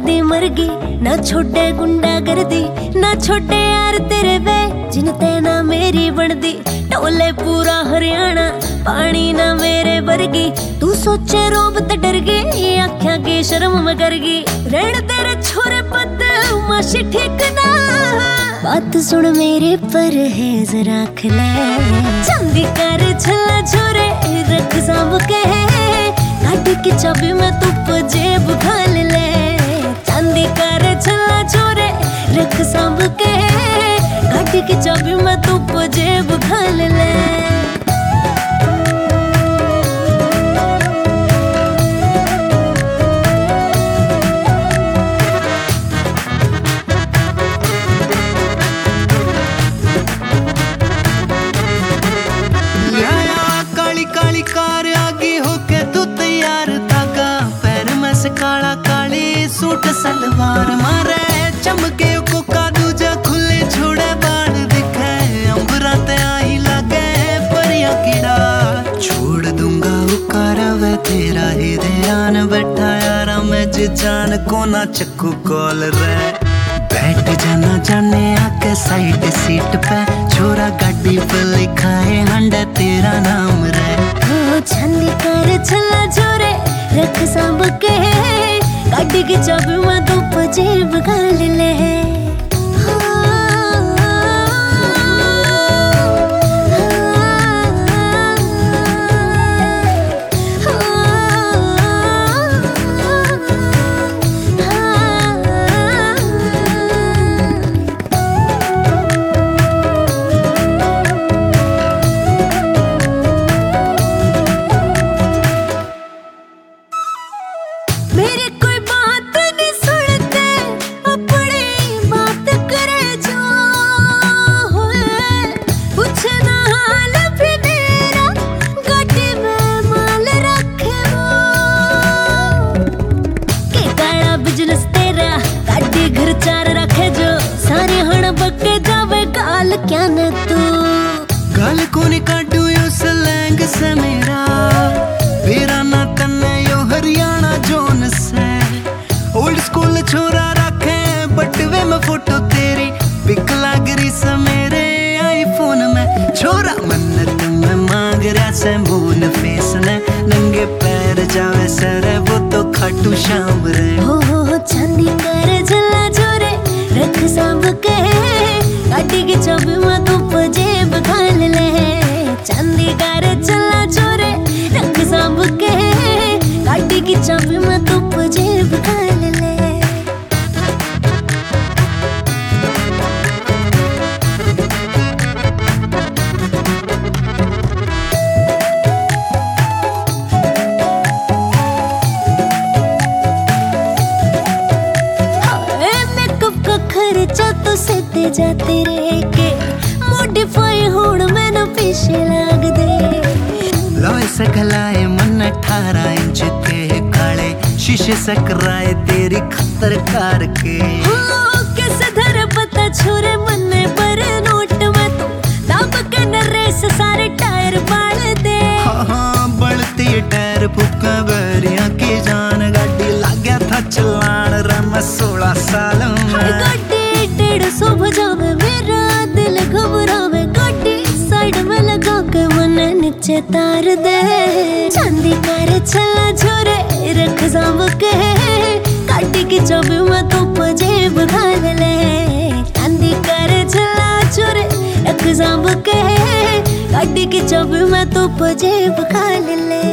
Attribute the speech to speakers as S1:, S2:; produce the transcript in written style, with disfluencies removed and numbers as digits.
S1: दी मरगी ना छोटे गुंडा गर्दी ना छोटे यार तेरे वे जिनते ना मेरी बनदी टोले पूरा हरियाणा पानी ना मेरे वर्गी तू सोचे रोब ते डर गई आख्या की शर्म में करगी रेण तेरे छोरे पत माशी ठीक ना बात सुन मेरे पर है जरा खले चांदी कर छला छोरे रख सांभ के गाड़ी की चाबी में तुप जेब घाल ले चांदी कर छला छोरे रख सांभ के गाड़ी की चाबी में तुप जेब घाल ले
S2: काली कार आगे होके तू तैयार धागा पैर में से काला काली सूट सलवार मारे चमके कोका दूजा खुले छोड़े बाल दिखे अंबरा ते आई लगे परिया कीड़ा छोड़ दूंगा उकारा वे तेरा ही ध्यान बैठा यारा मैं जी जान को ना चक्कू कॉल रे बैठ जाना जाने आके साइड सीट पे छोरा गाड़ी पे लिखा है हंडा तेरा नाम रे
S1: चांदी कर छला छोरे रख सांभ के गाड़ी की चाबी में तुप जेब घाल ले मेरी कोई बात नहीं सुनते अपनी बात करे जो पूछना हाल भी मेरा गाड़ी में माल रखे वो के काला बिजनेस तेरा गाड़ी घर चार रखे जो सारे हण बके जावे गाल क्या न तू
S2: गाल कोनी काटू यो सलैंग से मेरा ना तन्ने यो हरियाणा जोन से ओल्ड स्कूल छोरा रखे बटवे में फोटो तेरी पिक लाग रही से मेरे आईफोन में छोरा मन्नत में मांग रहा से मून फेस ने नंगे पैर जावे सरे वो तो खाटू शाम रे
S1: हो चांदी कर झला छोरे रख सांभ के गाड़ी की चाबी में तुप जेब घाल ले चांदी कर झला छोरे रख सांभ के गाड़ी की चाबी में तुप जेब घाल ले मेकअप का खर्चा तो सीधे जाते रह के मॉडिफाई होड़ मैंने पीछे लाग दे
S2: लोए सकलाए मन 18 इंच के काले शीशे सकराए तेरी खतर कार के
S1: कैसे धर पता छोरे मन्ने पर नोट में तू दाब के न रेस सारे टायर बाल दे
S2: हाँ बढ़ती टायर फुका बरिया की जान गाड़ी लाग्या था चलान रम 16 साल में
S1: गाड़ी 150 बजावे मेरा दिल घबरावे गाड़ी साइड में लगा के मन नीचे तार दे चांदी कर छला छोरे रख सांभ के गाड़ी की चाबी में तुप जेब घाल ले चांदी कर छला छोरे रख सांभ के गाड़ी की चाबी में तुप जेब घाल ले